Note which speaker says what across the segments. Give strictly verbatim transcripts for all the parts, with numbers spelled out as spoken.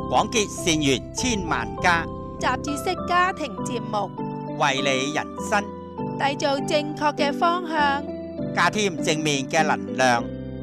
Speaker 1: 廣結善緣千萬家，
Speaker 2: 雜誌式家庭節目，
Speaker 1: 為你人生
Speaker 2: 締造正確嘅方向，
Speaker 1: 加添正面嘅能量。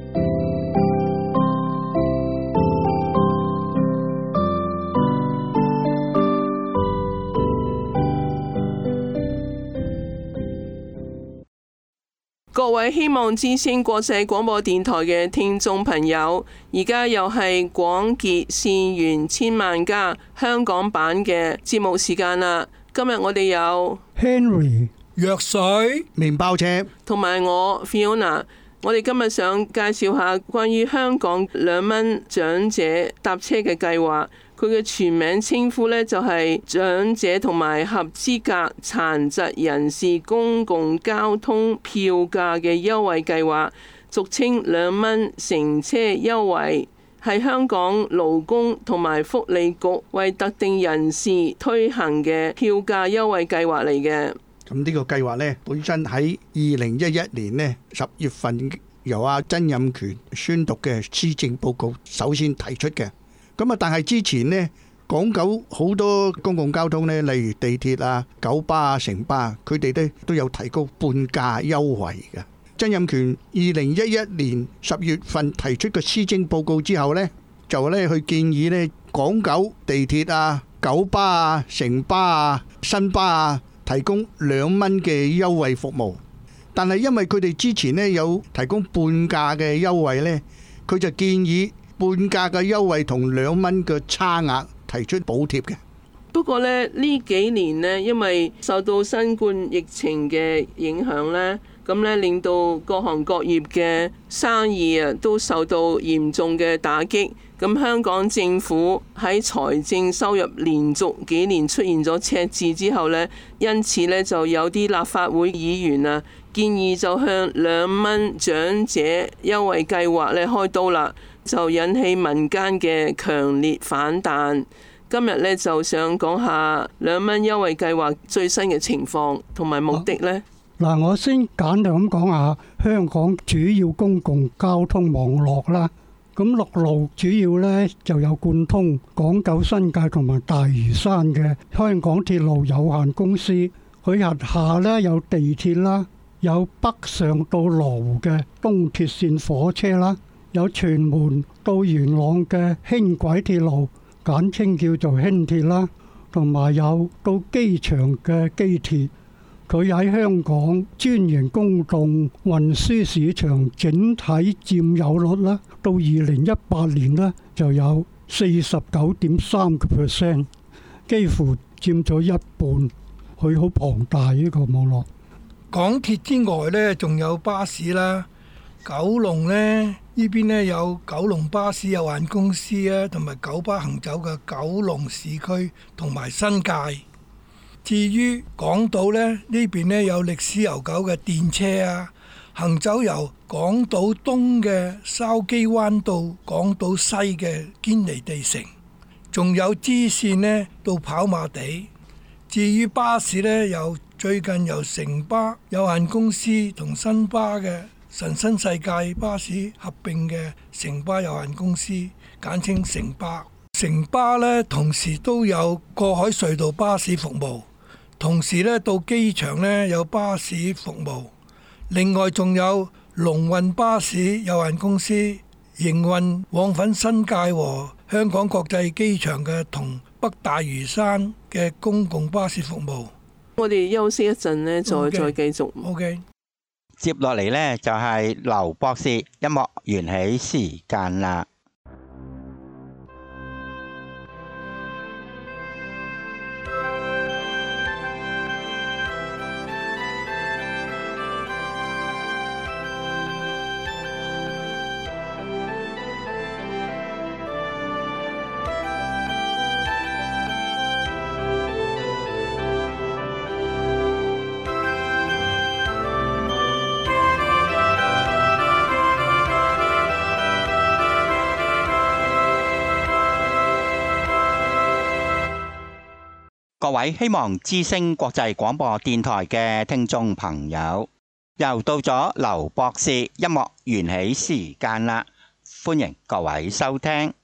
Speaker 3: 各位希望之聲國際廣播電台嘅聽眾朋友，而家又係廣結善緣千萬家香港版嘅節目時間啦。今日我哋有
Speaker 4: Henry、
Speaker 5: 藥水、
Speaker 4: 麵包車
Speaker 3: 同埋我 Fiona。我哋今日想介紹下關於香港兩蚊長者搭車嘅計劃。佢嘅全名稱呼呢，就係長者同埋合資格殘疾人士公共交通票價嘅優惠計劃，俗稱兩蚊乘車優惠，係香港勞工同埋福利局為特定人士推行嘅票價優惠計劃嚟嘅。
Speaker 4: 咁呢個計劃呢，本身喺二零一一年呢十月份由阿曾蔭權宣讀嘅施政報告首先提出嘅。咁啊！但係之前呢，港九好多公共交通呢，例如地鐵啊、九巴啊、城巴啊，佢哋呢都有提高半價優惠嘅。曾蔭權二零一一年十月份提出嘅施政報告之後呢，就呢去建議呢，港九地鐵啊、九巴啊、城巴啊、新巴啊，提供兩蚊嘅優惠服務。但係因為佢哋之前呢有提供半價嘅優惠呢，佢就建議半價嘅優惠同兩蚊嘅差額提出補貼嘅。
Speaker 3: 不過呢，呢幾年呢，因為受到新冠疫情嘅影響呢，咁呢令到各行各業嘅生意啊都受到嚴重嘅打擊。咁香港政府喺財政收入連續幾年出現咗赤字之後呢，因此呢就有啲立法會議員啊建議就向兩蚊長者優惠計劃呢開刀啦。就引起民間嘅強烈反彈。今日咧就想講下兩蚊優惠計劃最新嘅情況同埋目的呢。
Speaker 4: 嗱、啊，我先簡單咁講下香港主要公共交通網絡啦。咁陸路主要呢就有貫通港九新界同埋大嶼山嘅香港鐵路有限公司，佢轄下呢有地鐵啦，有北上到羅湖嘅東鐵線火車啦。有屯門到元朗嘅輕軌鐵路，簡稱叫做輕鐵啦，同埋有到機場嘅機鐵。佢喺香港專營公共運輸市場整體佔有率啦，到二零一八年呢就有四十九點三個 percent， 幾乎佔咗一半。佢好龐大呢個網絡。
Speaker 5: 港鐵之外呢，仲有巴士啦。九龍呢，呢邊呢有九龍巴士有限公司啊，同埋九巴行走嘅九龍市區同埋新界。至於港島呢，呢邊呢有歷史悠久嘅電車啊，行走由港島東嘅筲箕灣到港島西嘅堅尼地城，仲有支線呢到跑馬地。至於巴士呢，有最近由城巴有限公司同新巴嘅神新世界巴士合併嘅城巴有限公司，簡稱城巴。城巴呢同時都有過海隧道巴士服務，同時呢到機場呢有巴士服務。另外仲有龍運巴士有限公司營運往返新界和香港國際機場嘅同北大嶼山嘅公共巴士服務。
Speaker 3: 我哋休息一陣呢，再
Speaker 5: Okay.
Speaker 3: 再繼續。
Speaker 5: OK。
Speaker 1: 接落嚟呢，就係劉博士音樂緣起時間啦。各位希望之聲國際廣播電台嘅聽眾朋友，又到咗劉博士音樂緣起時間啦，歡迎各位收聽。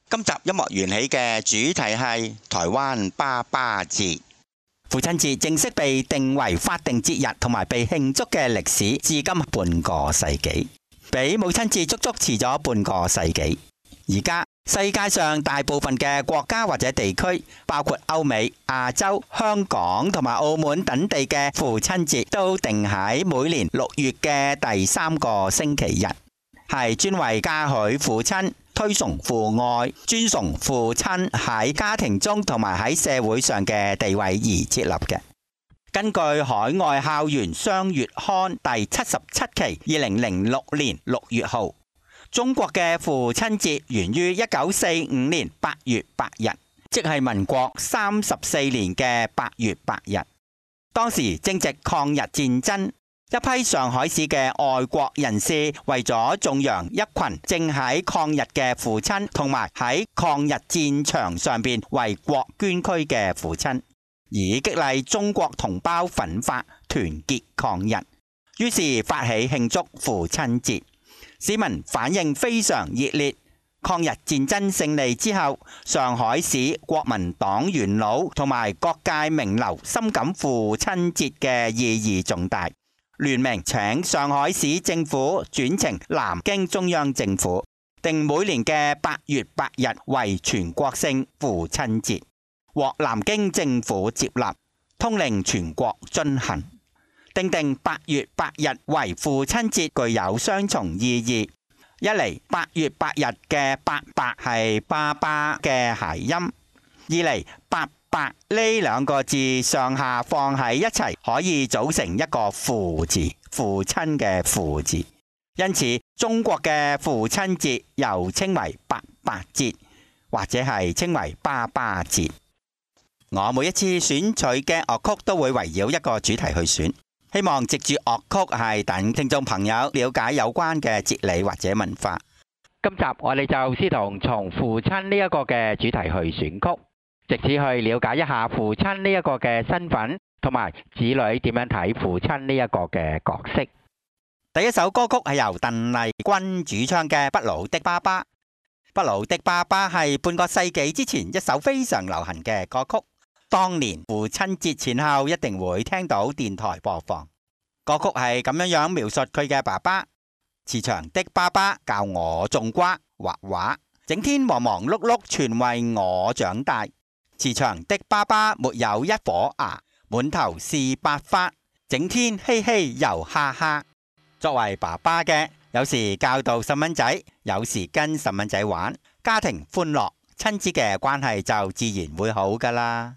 Speaker 1: 今集音樂緣起嘅主題係台灣爸爸節。父親節正式被定為法定節日同埋被慶祝嘅歷史至今半個世紀，比母親節足足遲咗半個世紀。而家世界上大部分嘅國家或者地區，包括歐美、亞洲、香港同埋澳門等地嘅父親節，都定喺每年六月嘅第三個星期日，係專為嘉許父親、推崇父愛、尊崇父親喺家庭中同埋喺社會上嘅地位而設立嘅。根據海外校園雙月刊第七十七期，二零零六年六月號，中國嘅父親節源於一九四五年八月八日，即係民國三十四年嘅八月八日。當時正值抗日戰爭。一批上海市嘅愛國人士為咗頌揚一群正喺抗日嘅父親，同埋喺抗日戰場上邊為國捐軀嘅父親，以激勵中國同胞奮發團結抗日，於是發起慶祝父親節。市民反應非常熱烈。抗日戰爭勝利之後，上海市國民黨元老同埋各界名流深感父親節嘅意義重大，聯名請上海市政府轉呈南京中央政府，定每年嘅八月八日為全國性父親節，獲南京政府接納，通令全國遵行。定定八月八日為父親節具有雙重意義，一嚟八月八日嘅八八係爸爸嘅諧音，二嚟八八呢兩個字上下放喺一齊，可以組成一個父字，父親嘅父字。因此中國嘅父親節又稱為八八節，或者係稱為爸爸節。我每一次選取嘅樂曲都會圍繞一個主題去選，希望藉住樂曲係等聽眾朋友了解有關嘅哲理或者文化。今集我哋就試圖從父親呢一個嘅主題去選曲，藉此去了解一下父親呢一個嘅身份，同埋子女點樣睇父親呢一個嘅角色。第一首歌曲係由鄧麗君主唱嘅《不老的爸爸》。《不老的爸爸》係半個世紀之前一首非常流行嘅歌曲，當年父親節前後一定會聽到電台播放。歌曲係咁樣樣描述佢嘅爸爸：慈祥的爸爸教我種瓜畫畫，整天忙忙碌碌全為我長大。慈祥的爸爸沒有一顆牙，滿頭是白髮，整天嘻嘻又哈哈。作為爸爸嘅，有時教導細蚊仔，有時跟細蚊仔玩，家庭歡樂，親子嘅關係就自然會好㗎啦。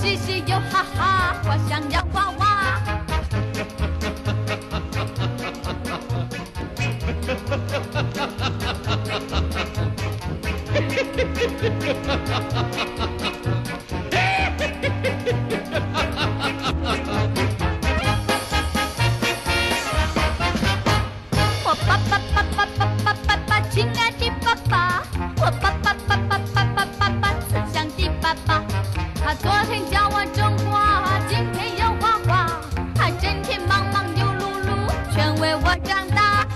Speaker 6: 嘻嘻又哈哈，我想洋娃娃。我爸爸爸爸爸爸爸爸，亲爱的爸爸，我爸爸爸爸爸爸爸爸，慈祥的爸爸。他昨天教我种花，今天又画画，他整天忙忙又碌碌，全为我长大。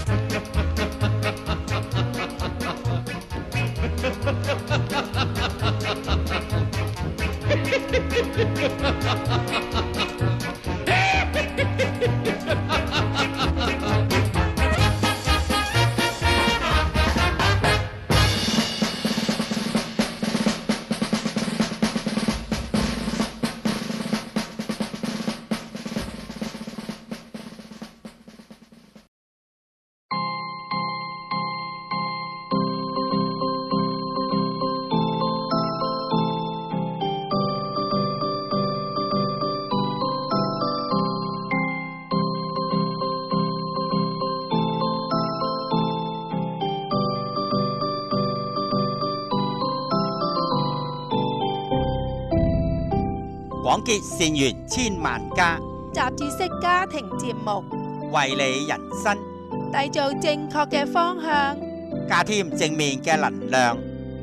Speaker 1: 廣結善緣千萬家，
Speaker 2: 雜誌式家庭節目，
Speaker 1: 為你人生
Speaker 2: 締造正確嘅方向，
Speaker 1: 加添正面嘅能量。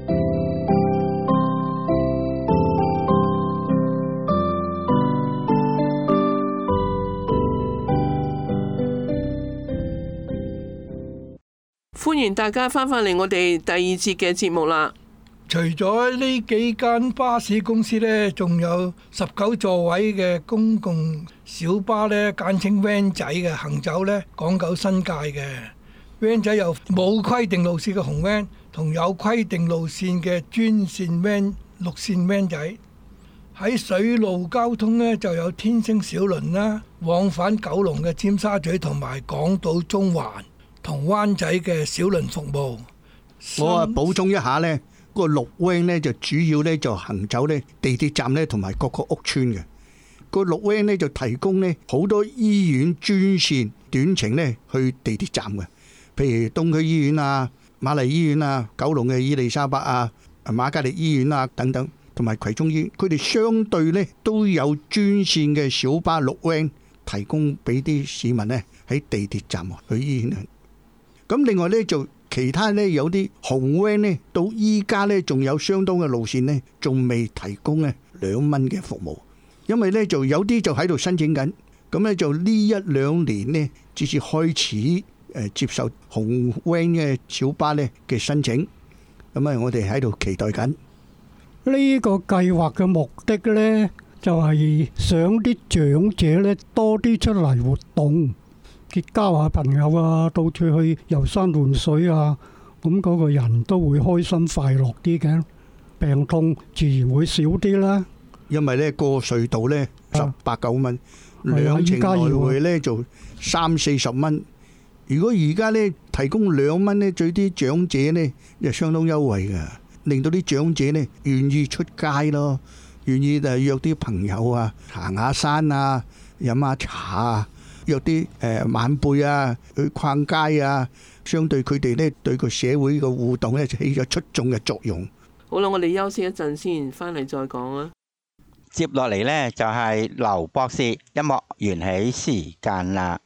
Speaker 3: 歡迎大家翻返嚟我哋第二節嘅節目啦。
Speaker 5: 除咗呢幾間巴士公司呢，仲有十九座位嘅公共小巴呢，簡稱 van 仔嘅行走呢港九新界嘅 van 仔有冇規定路線嘅紅 van 同有規定路線嘅專線 van 綠線 van 仔。喺水路交通呢，就有天星小輪啦，往返九龍嘅尖沙咀同埋港島中環同灣仔嘅小輪服務。
Speaker 7: 我啊補充一下呢。個綠 van 咧就主要咧就行走咧地鐵站咧同埋各個屋邨嘅。個綠 van 咧就提供咧好多醫院專線短程咧去地鐵站嘅，譬如東區醫院啊、瑪麗醫院啊、九龍嘅伊利沙伯啊、瑪嘉烈醫院啊等等，同埋葵涌醫院，佢哋相對咧都有專線嘅小巴綠 van提供俾啲市民咧喺地鐵站去醫院。咁另外咧就其他咧有啲紅 van 咧，到依家咧仲有相當嘅路線咧，仲未提供咧兩蚊嘅服務，因為咧就有啲就喺度申請緊，咁咧就呢一兩年咧，至至開始誒接受紅 van 嘅小巴咧嘅申請，咁啊我哋喺度期待緊。
Speaker 4: 呢個計劃嘅目的咧，就係想啲長者咧多啲出嚟活動。結交下朋友啊，到處去遊山玩水啊，咁嗰個人都會開心快樂啲嘅，病痛自然會少啲啦。
Speaker 7: 因為呢個隧道呢十八九蚊，兩程來回呢就三四十蚊。如果而家呢提供兩蚊呢，對啲長者呢就相當優惠㗎，令到啲長者呢願意出街咯，願意就約啲朋友啊行下山啊，飲下茶啊。約啲誒晚輩啊去逛街啊，相對佢哋咧對個社會嘅互動咧就起咗出眾嘅作用。
Speaker 3: 好啦，我哋休息一陣先，翻嚟再講啊。
Speaker 1: 接落嚟呢，就係劉博士音樂緣起時間啦。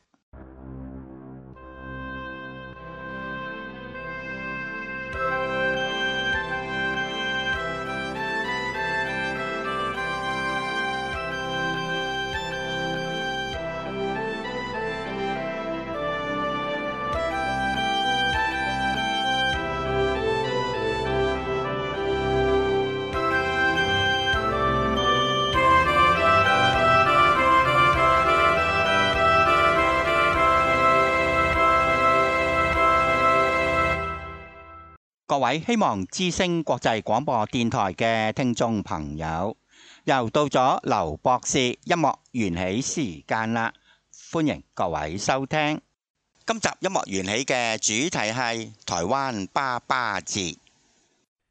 Speaker 1: 各位希望之聲國際廣播電台嘅聽眾朋友，又到咗劉博士音樂緣起時間啦，歡迎各位收聽。今集音樂緣起嘅主題係台灣爸爸節。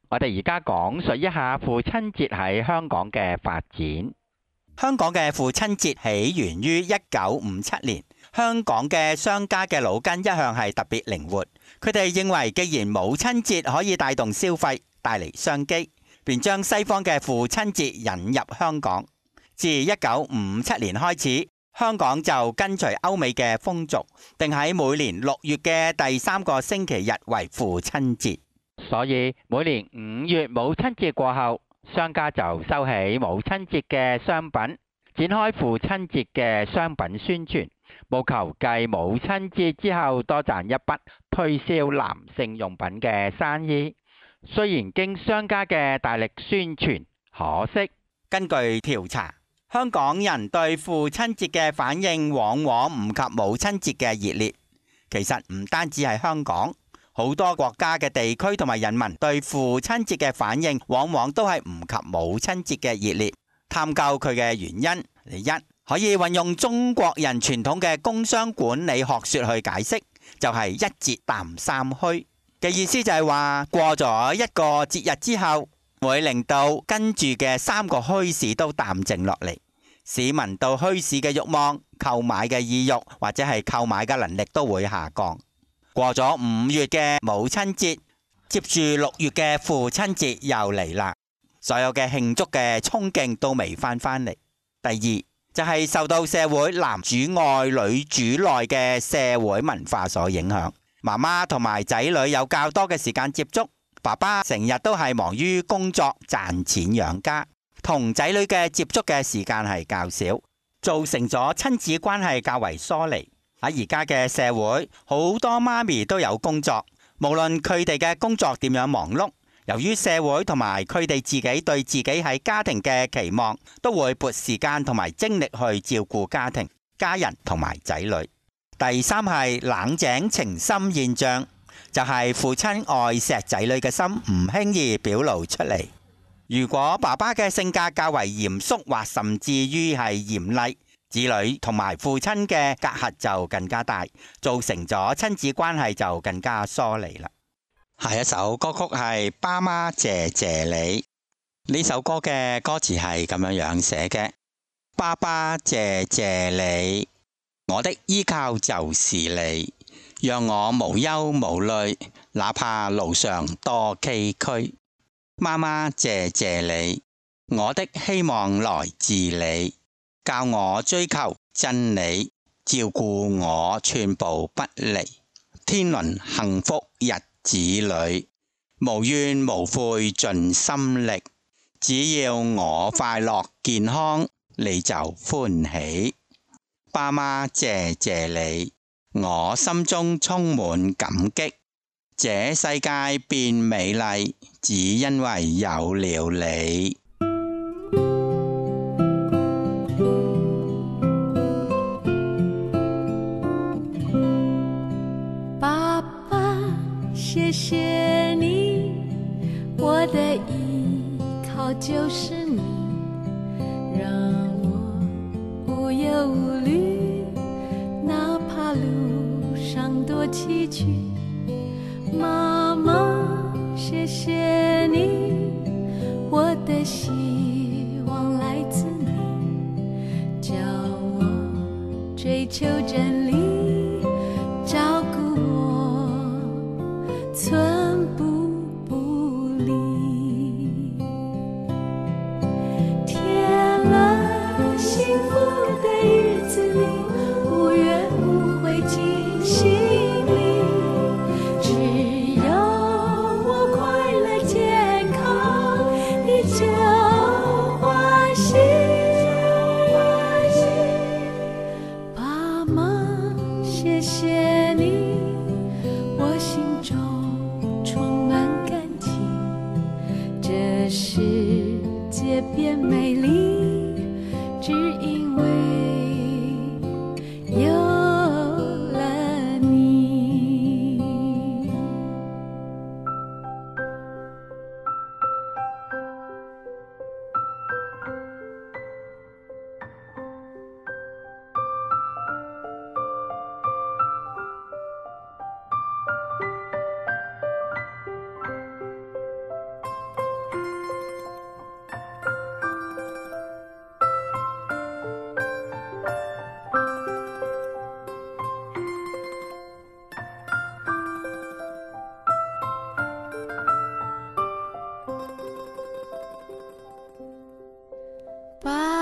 Speaker 8: 我哋而家講述一下父親節喺香港嘅發展。
Speaker 1: 香港嘅父親節起源於一九五七年，香港嘅商家嘅腦筋一向係特別靈活，佢哋認為既然母親節可以帶動消費，帶嚟商機，便將西方嘅父親節引入香港。自一九五七年開始，香港就跟隨歐美嘅風俗，定喺每年六月嘅第三個星期日為父親節。
Speaker 8: 所以每年五月母親節過後，商家就收起母親節嘅商品，展開父親節嘅商品宣傳，務求繼母親節之後多賺一筆推銷男性用品嘅生意。雖然經商家嘅大力宣傳，可惜
Speaker 1: 根據調查，香港人對父親節嘅反應往往唔及母親節嘅熱烈。其實唔單止係香港，好多國家嘅地區同埋人民對父親節嘅反應往往都係唔及母親節嘅熱烈。探究佢嘅原因，第一，可以運用中國人傳統嘅工商管理學說去解釋，就係一節淡三虛嘅意思，就係話過咗一個節日之後，會令到跟住嘅三個虛市都淡靜落嚟，市民到墟市嘅慾望、購買嘅意欲或者係購買嘅能力都會下降。過咗五月嘅母親節，接住六月嘅父親節又嚟啦，所有嘅慶祝嘅衝勁都未翻返嚟。第二就係受到社會男主外女主內嘅社會文化所影響，媽媽同埋仔女有較多嘅時間接觸，爸爸成日都係忙於工作賺錢養家，同仔女嘅接觸嘅時間係較少，造成咗親子關係較為疏離。喺而家嘅社會，好多媽咪都有工作，無論佢哋嘅工作點樣忙碌，由於社會同埋佢哋自己對自己喺家庭嘅期望，都會撥時間同埋精力去照顧家庭、家人同埋仔女。第三係冷井情深現象，就係父親愛錫仔女嘅心唔輕易表露出嚟。如果爸爸嘅性格較為嚴肅或甚至於係嚴厲，子女同埋父親嘅隔閡就更加大，造成咗親子關係就更加疏離啦。下一首歌曲係《爸媽謝謝你》，呢首歌嘅歌詞係咁樣樣寫嘅：爸爸謝謝你，我的依靠就是你，讓我無憂無慮，哪怕路上多崎嶇。媽媽謝謝你，我的希望來自你，教我追求真理，照顧我寸步不離，天倫幸福日子裏，無怨無悔盡心力，只要我快樂健康，你就歡喜。爸媽謝謝你，我心中充滿感激，這世界變美麗，只因為有了你。
Speaker 6: 爸爸，謝謝你，我的依靠就是你，讓我無憂無慮，哪怕路上多崎嶇。媽媽，謝謝你，我的希望來自你，叫我追求真理，照顧我寸步不離。甜樂幸福的日子裏，無怨無悔盡心力，只要我快樂健康，你就歡喜。爸媽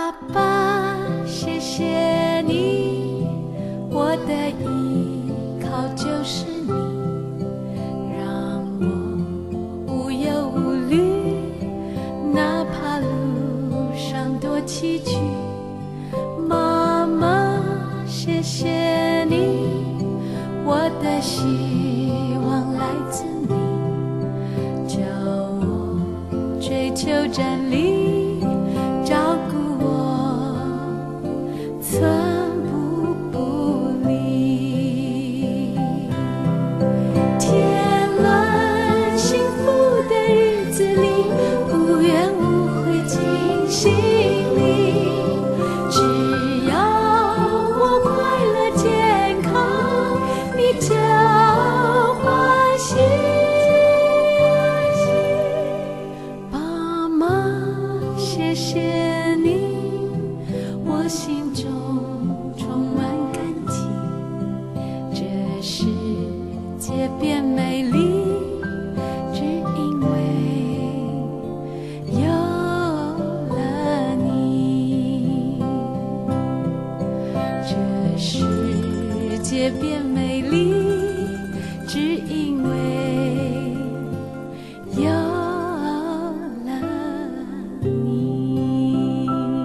Speaker 6: 爸爸，谢谢你，我的依靠就是你，让我无忧无虑，哪怕路上多崎岖。妈妈，谢谢你，我的希望来自你，叫我追求真理，照顾我，寸步不离。天伦幸福的日子里，无怨无悔进心里，只要我快乐健康，你就欢喜。爸妈，谢谢你，我心中充满感激，这世界变美丽，只因为有了你。这世界变美丽，只因为有了你。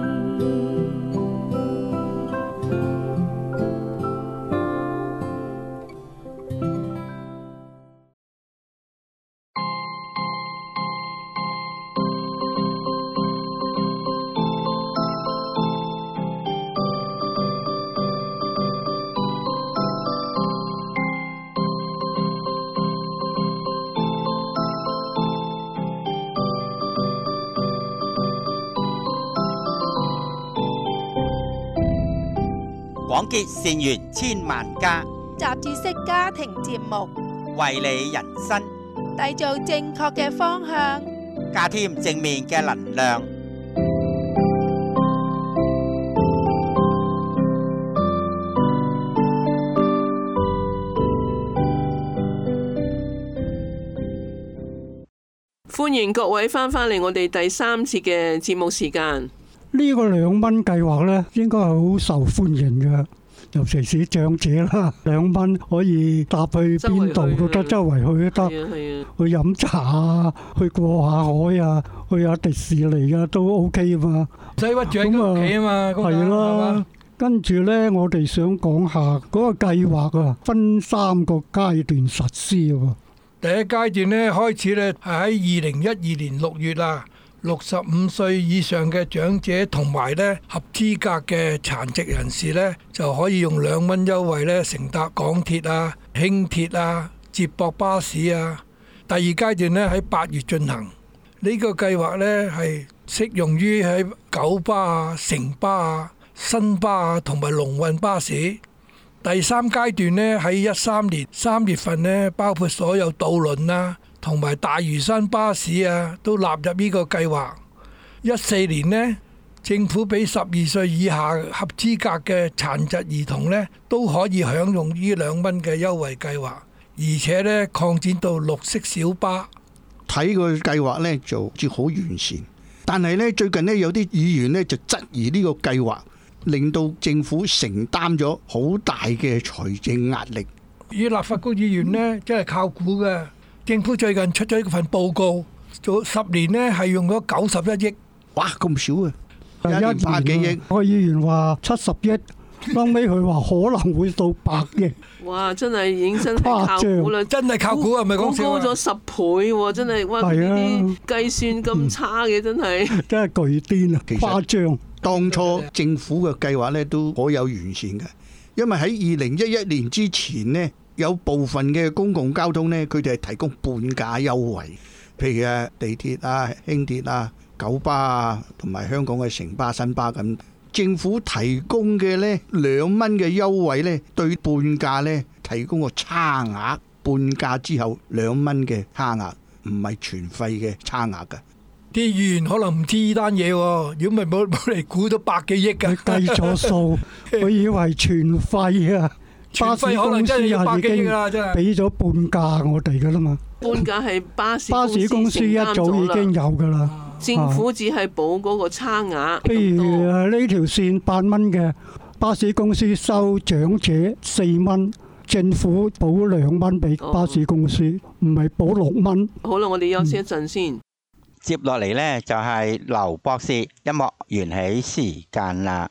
Speaker 1: 廣結善緣千萬家，
Speaker 2: 雜誌式家庭節目，
Speaker 1: 為你人生
Speaker 2: 締造正確嘅方向。
Speaker 1: 加添正面嘅能量。
Speaker 3: 歡迎各位翻返嚟我哋第三次嘅節目時間。
Speaker 4: 呢個兩蚊計劃呢，應該係好受歡迎嘅，尤其是長者啦。兩蚊可以搭去邊度都得，周圍去都得，去飲茶啊，去過下海啊，去下迪士尼啊，都 OK 嘛。
Speaker 5: 使屈住喺屋企啊嘛，
Speaker 4: 係啦。跟住呢，我哋想講下嗰個計劃啊，分三個階段實施喎。
Speaker 5: 第一階段呢，開始呢係喺二零一二年六月啦。六十五歲以上嘅長者同埋咧合資格嘅殘疾人士咧，就可以用兩蚊優惠咧乘搭港鐵啊、輕鐵啊、接駁巴士啊。第二階段咧喺八月進行，呢個計劃咧係適用於喺九巴啊、城巴啊、新巴啊同埋龍運巴士。第三階段咧喺一三年三月份咧，包括所有渡輪啊同埋大嶼山巴士啊，都納入呢個計劃。一四年呢，政府俾十二歲以下合資格嘅殘疾兒童呢，都可以享用呢兩蚊嘅優惠計劃，而且呢擴展到綠色小巴。
Speaker 7: 睇個計劃呢就至好完善，但係呢，最近呢有啲議員呢就質疑呢個計劃，令到政府承擔咗好大嘅財政壓力。
Speaker 5: 以立法局議員呢，真係靠估嘅。政府最近出咗一份報告，做十年呢係用咗九十一億。
Speaker 7: 哇，咁少啊！
Speaker 4: 一年百幾億。個議員話七十億，後尾佢話可能會到百億。
Speaker 3: 哇！真係已經真係靠估啦，
Speaker 5: 真係靠估係咪講笑啊？
Speaker 3: 高咗十倍喎！真係哇！呢啲計算咁差嘅真係。
Speaker 4: 真係巨癲啊！誇張。
Speaker 7: 當初政府嘅計劃呢都頗有完善嘅，因為喺二零一一年之前呢。有部分嘅公共交通呢，佢哋係提供半價優惠，譬如啊地鐵啊、輕鐵啊、九巴啊，同埋香港嘅城巴、新巴咁。政府提供嘅呢兩蚊嘅優惠呢，對半價呢提供個差額，半價之後兩蚊嘅差額，唔係全費嘅差額㗎。
Speaker 5: 啲議員可能唔知呢單嘢喎，如果唔係冇冇嚟估到百幾億㗎。
Speaker 4: 計咗數，我以為全費啊！巴士公司又已經俾咗半價我哋噶啦嘛，
Speaker 3: 半價係巴士
Speaker 4: 巴士公司一早已經有噶啦。
Speaker 3: 政府只係補嗰個差額。
Speaker 4: 譬如誒呢條線八蚊嘅，巴士公司收長者四蚊，政府補兩蚊俾巴士公司，唔係補六蚊。
Speaker 3: 好啦，我哋休息一陣先。
Speaker 1: 接落嚟呢，就係劉博士音樂緣起時間啦。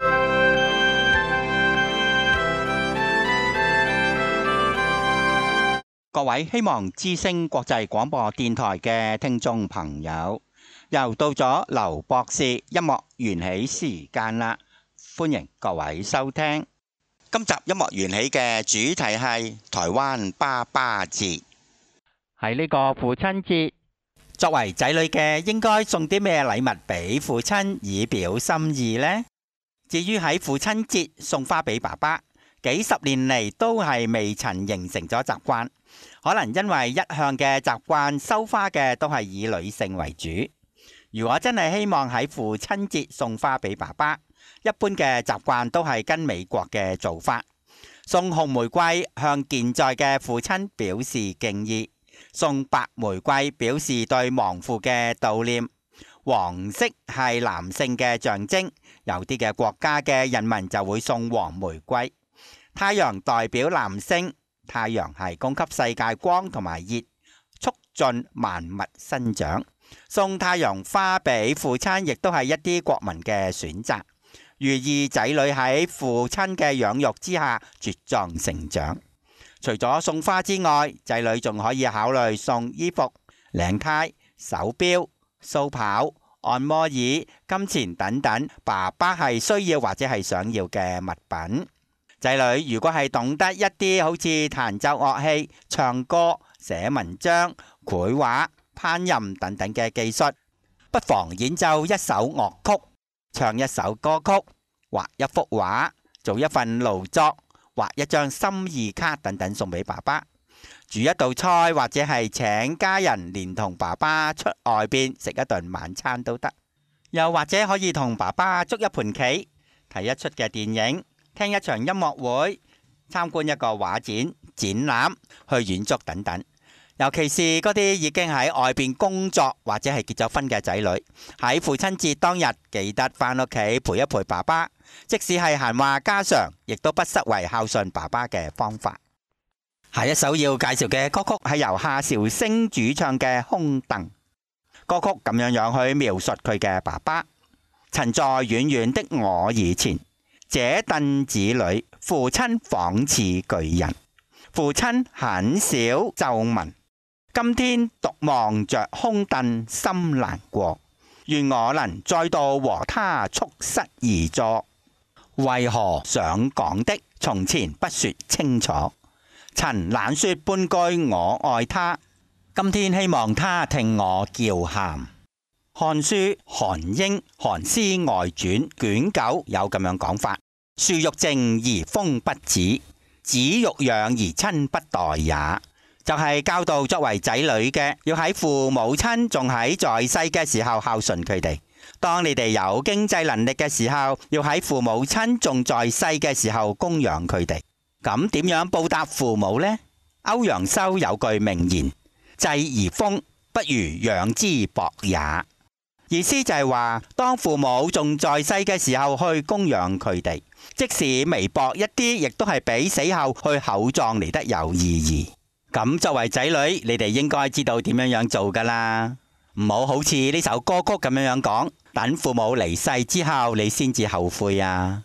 Speaker 1: 各位希望之聲國際廣播電台嘅聽眾朋友，又到咗劉博士音樂緣起時間啦，歡迎各位收聽。今集音樂緣起嘅主題係台灣爸爸節。
Speaker 8: 喺呢個父親節，
Speaker 1: 作為仔女嘅應該送啲咩禮物俾父親以表心意呢？至於喺父親節送花俾爸爸，幾十年嚟都係未曾形成咗習慣。可能因為一向嘅習慣，收花嘅都係以女性為主。如果真係希望喺父親節送花俾爸爸，一般嘅習慣都係跟美國嘅做法，送紅玫瑰向健在嘅父親表示敬意，送白玫瑰表示對亡父嘅悼念。黃色係男性嘅象徵，有啲嘅國家嘅人民就會送黃玫瑰。太陽代表男性。太陽係供給世界光同埋熱，促進萬物生長。送太陽花俾父親，亦都係一啲國民嘅選擇，寓意仔女喺父親嘅養育之下茁壯成長。除咗送花之外，仔女仲可以考慮送衣服、領呔、手錶、鬚刨、按摩椅、金錢等等，爸爸係需要或者係想要嘅物品。仔女如果係懂得一啲好似彈奏樂器、唱歌、寫文章、繪畫、烹飪等等嘅技術，不妨演奏一首樂曲、唱一首歌曲、畫一幅畫、做一份勞作、畫一張心意卡等等送俾爸爸。煮一道菜或者係請家人連同爸爸出外邊食一頓晚餐都得。又或者可以同爸爸捉一盤棋，睇一出嘅電影，聽一場音樂會，參觀一個畫展、展覽，去遠足等等。尤其是嗰啲已經喺外邊工作或者係結咗婚嘅仔女，喺父親節當日記得返屋企陪一陪爸爸，即使係閒話家常，亦都不失為孝順爸爸嘅方法。下一首要介紹嘅歌曲係由夏韶聲主唱嘅《空凳》。歌曲咁樣樣去描述佢嘅爸爸：曾在遠遠的我以前，這凳子裏，父親仿似巨人。父親很少皺紋，今天獨望着空凳，心難過。願我能再度和他促膝而坐。為何想講的，從前不說清楚。曾懶說半句我愛他，今天希望他聽我叫喊。漢書《韓英韓詩外傳》卷九有咁樣講法：樹欲靜而風不止，子欲養而親不待也。就係、是、教導作為仔女嘅，要喺父母親仲喺在世嘅時候孝順佢哋；當你哋有經濟能力嘅時候，要喺父母親仲在世嘅時候供養佢哋。咁點樣報答父母呢？歐陽修有句名言：濟而豐，不如養之薄也。意思就係話，當父母仲在世嘅時候去供養佢哋，即使微薄一啲，亦都係比死後去厚葬嚟得有意義。咁作為仔女，你哋應該知道點樣樣做噶啦，唔好好似呢首歌曲咁樣樣講，等父母離世之後，你先至後悔啊！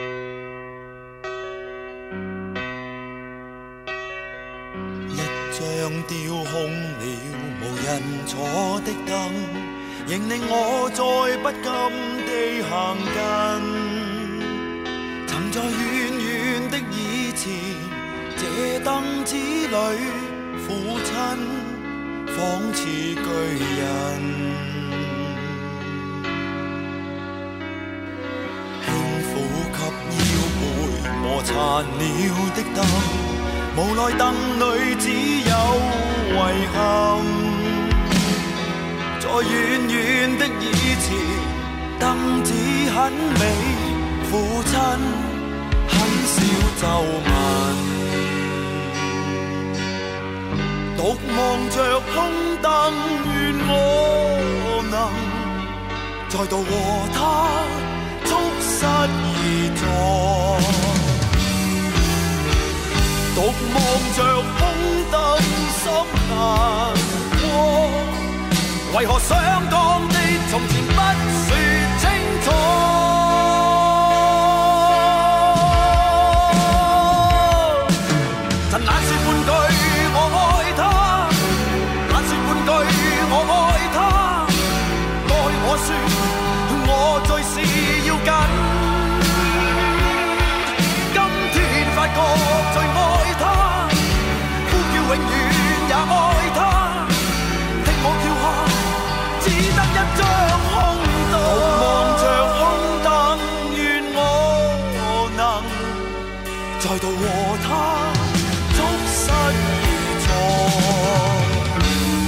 Speaker 9: 一張雕空了無人坐的凳，仍令我再不甘地行近。曾在遠遠的以前，這凳子裏，父親仿似巨人。輕撫給腰背磨殘了的凳，無奈凳裏只有遺憾。在遠遠的以前，凳子很美，父親很少皺紋。獨望着空凳，願我能再度和他促膝而坐，獨望着空燈心難過，為何想講的從前不說清楚？曾懶說半句我愛他，懶說半句我愛他，愛我說我最是要緊，今天發覺最愛他，呼叫永遠也愛他，聽我叫下只得一張空燈，望着空燈，願我能再度和他促膝而坐，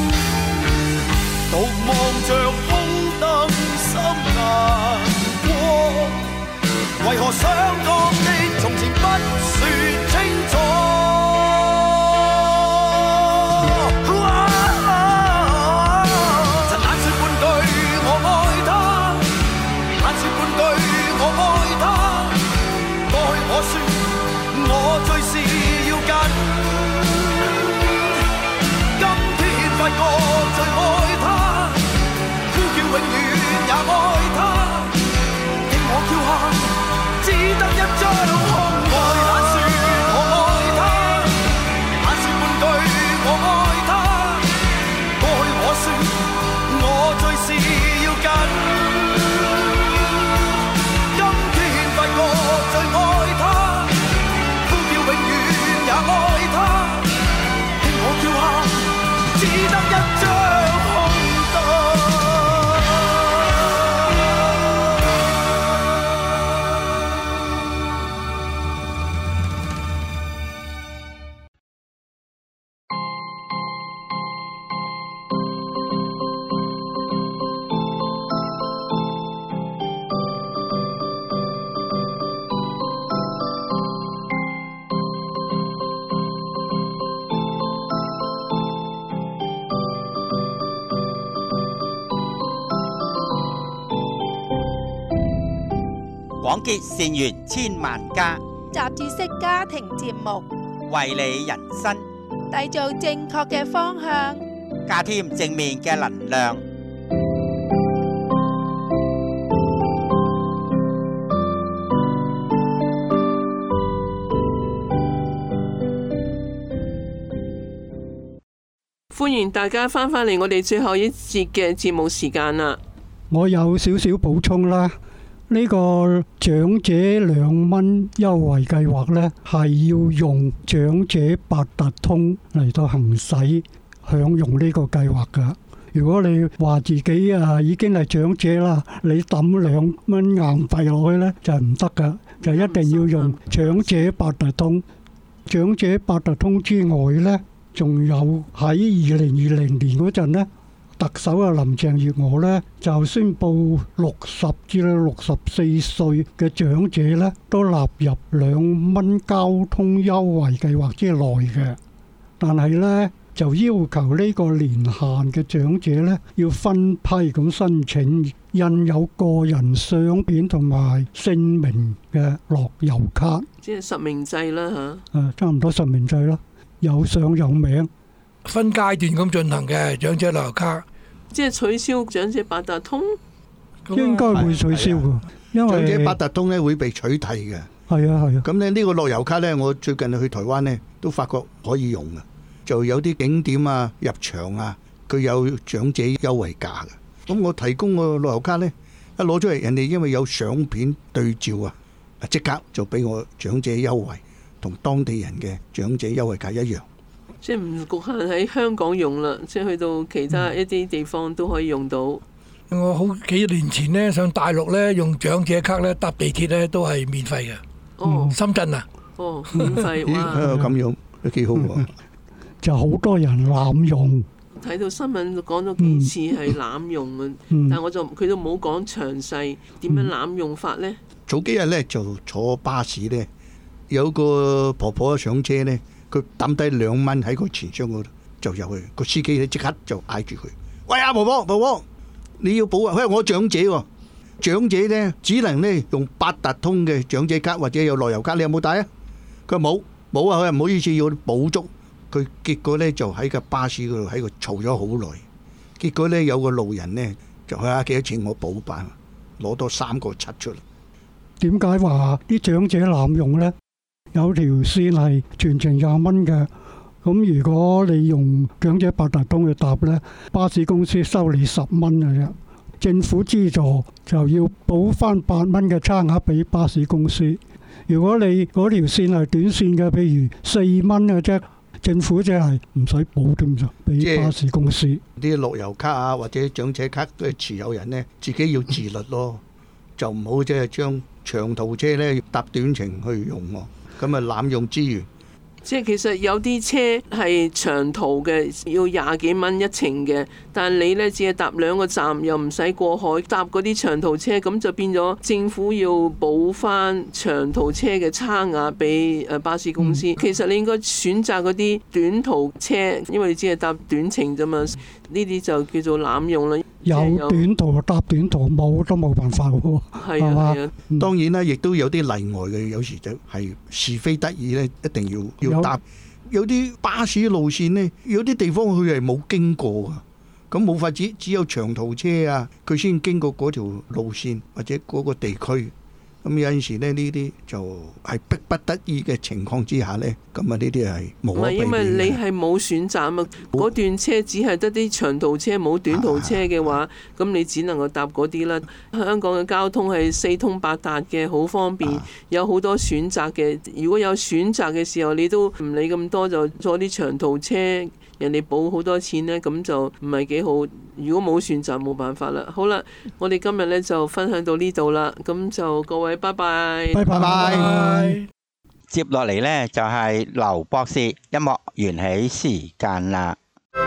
Speaker 9: 獨望着空燈心難過，為何想講的從前不說清楚？曾懶說半句我愛他，懶說半句我愛他，愛我說我最是要緊，今天發覺最愛他，呼叫永遠也愛他，聽我叫下只得一張空愛，懶說我愛他，懶說半句我愛他，愛我說我最是要緊，今天發覺最愛他，呼叫永遠也愛他，聽我叫下只得一張空燈。
Speaker 1: 廣結善緣千萬家，
Speaker 2: 雜誌式家庭節目，
Speaker 1: 為你人生
Speaker 2: 締造正確嘅方向，
Speaker 1: 加添正面嘅能量。
Speaker 3: 歡迎大家翻返嚟我哋最後一節嘅節目時間啦。
Speaker 4: 我有少少補充啦。呢個長者兩蚊優惠計劃呢，係要用長者八達通嚟到行使享用呢個計劃㗎。如果你話自己啊已經係長者啦，你抌兩蚊硬幣落去呢，就唔得㗎，就一定要用長者八達通。長者八達通之外呢，仲有喺二零二零年嗰陣呢，特首啊林鄭月娥呢就宣布六十至到六十四歲嘅長者呢都納入兩蚊交通優惠計劃之內嘅，但係呢就要求呢個年限嘅長者呢要分批咁申請印有個人相片同埋姓名嘅樂悠卡，
Speaker 3: 即係實名制啦嚇。
Speaker 4: 誒，差唔多實名制啦，有相有名。
Speaker 5: 分階段咁進行嘅長者樂悠卡，
Speaker 3: 即係取消長者八達通，
Speaker 4: 應該會取消嘅，因為
Speaker 7: 長者八達通咧會被取締嘅。
Speaker 4: 係啊係啊。
Speaker 7: 咁咧呢個樂悠卡咧，我最近去台灣咧都發覺可以用嘅，就有啲景點啊、入場啊，佢有長者優惠價嘅。咁我提供個樂悠卡咧，一攞出嚟，人哋因為有相片對照啊，即刻就俾我長者優惠，同當地人嘅長者優惠價一樣。
Speaker 3: 即係唔局限喺香港用啦，即係去到其他一啲地方都可以用到。
Speaker 5: 我好幾年前呢，上大陸呢，用長者卡呢搭地鐵呢都係免費嘅。
Speaker 3: 哦，
Speaker 5: 深圳啊，
Speaker 3: 哦，免費哇！
Speaker 7: 咁樣都幾好喎。
Speaker 4: 就好多人濫用。
Speaker 3: 睇到新聞講咗幾次係濫用啊，
Speaker 4: 嗯、
Speaker 3: 但係我就佢都冇講詳細點樣濫用法呢。
Speaker 7: 早幾日呢，就坐巴士呢，有個婆婆上車呢。佢抌低兩蚊喺個錢箱嗰度，就入去個司機咧即刻就嗌住佢：喂啊，婆婆婆婆，你要補啊！佢係我長者喎， 長者呢，只能呢用八達通嘅長者卡或者有樂悠卡，你有冇帶啊？佢話冇冇啊！佢話唔好意思，要補足。佢結果呢就喺個巴士嗰度喺度嘈咗好耐。結果呢有個路人呢就話幾多錢我補辦，攞多三個七出嚟。
Speaker 4: 點解話啲長者濫用呢？有條線係全程廿蚊嘅，咁如果你用長者八達通去搭呢，巴士公司收你十蚊嘅啫。政府資助就要補翻八蚊嘅差額俾巴士公司。如果你嗰條線係短線嘅，譬如四蚊嘅啫，政府即係唔使補添就俾巴士公司。
Speaker 7: 啲樂悠卡啊或者長者卡嘅持有人呢，自己要自律咯，就唔好即係將長途車呢搭短程去用喎，咁啊濫用資源。
Speaker 3: 即係其實有啲車係長途嘅，要廿幾蚊一程嘅，但係你呢只係搭兩個站，又唔使過海，搭嗰啲長途車，咁就變咗政府要補翻長途車嘅差額俾誒巴士公司。嗯、其實你應該選擇嗰啲短途車，因為你只係搭短程啫嘛，呢啲就叫做濫用啦。
Speaker 4: 有短途搭短途，冇都冇辦法喎。
Speaker 3: 係啊係啊，
Speaker 7: 嗯、當然啦，亦都有啲例外嘅，有時就係是非得已咧，一定要要搭。有啲巴士路線呢，有啲地方佢係冇經過噶，咁冇法子，只有長途車啊，佢先經過嗰條路線或者嗰個地區。咁有陣時咧，呢啲就係逼不得已嘅情況之下呢，咁啊呢啲係冇可避免嘅。唔係，因為你係冇選擇啊嘛，嗰段車只係得啲長途車，冇短途車嘅話，咁、啊、你只能夠搭嗰啲啦。香港嘅交通係四通八達嘅，好方便，啊、有好多選擇嘅。如果有選擇嘅時候，你都唔理咁多，就坐啲長途車，人哋補好多錢呢，咁就唔係幾好。如果冇選擇，冇辦法啦。好啦，我哋今日呢就分享到呢度啦。咁就各位拜拜，
Speaker 4: 拜拜。
Speaker 1: 接落嚟呢就係劉博士音樂緣起時間啦。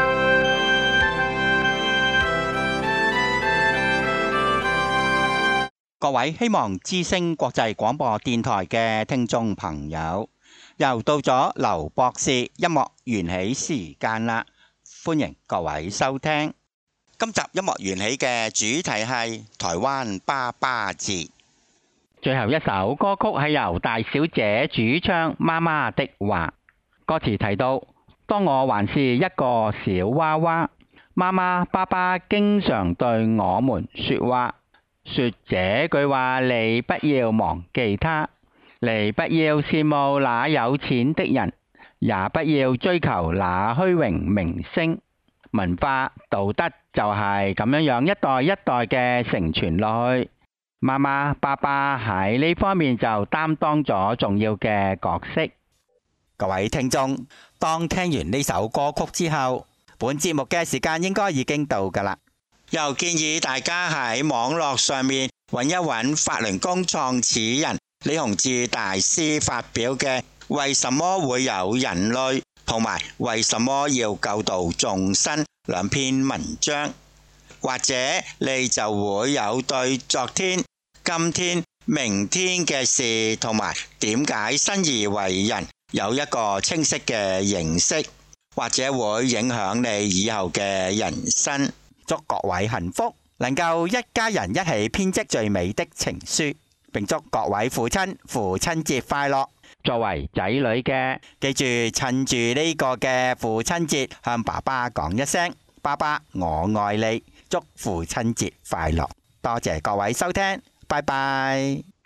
Speaker 1: 各位希望之聲國際廣播電台嘅聽眾朋友，又到咗劉博士音樂緣起時間啦，歡迎各位收聽。今集音樂緣起嘅主題係台灣爸爸節。
Speaker 8: 最後一首歌曲係由大小姐主唱《媽媽的話》，歌詞提到：當我還是一個小娃娃，媽媽爸爸經常對我們說話，說這句話你不要忘記他，你不要羨慕那有錢的人，也不要追求那虛榮名聲。文化道德就係咁樣樣一代一代嘅承傳落去，媽媽爸爸喺呢方面就擔當咗重要嘅角色。
Speaker 1: 各位聽眾，當聽完呢首歌曲之後，本節目嘅時間應該已經到噶啦。又建議大家喺網絡上面揾一揾法輪功創始人李洪志大師發表嘅《為什麼會有人類》同埋為什麼要救度眾生兩篇文章，或者你就會有對昨天、今天、明天嘅事同埋點解生而為人有一個清晰嘅認識，或者會影響你以後嘅人生。祝各位幸福，能夠一家人一起編織最美的情書，並祝各位父親父親節快樂。
Speaker 8: 作為仔女嘅，
Speaker 1: 記住趁住呢個嘅父親節向爸爸講一聲爸爸我愛你，祝父親節快樂。多謝各位收聽，拜拜。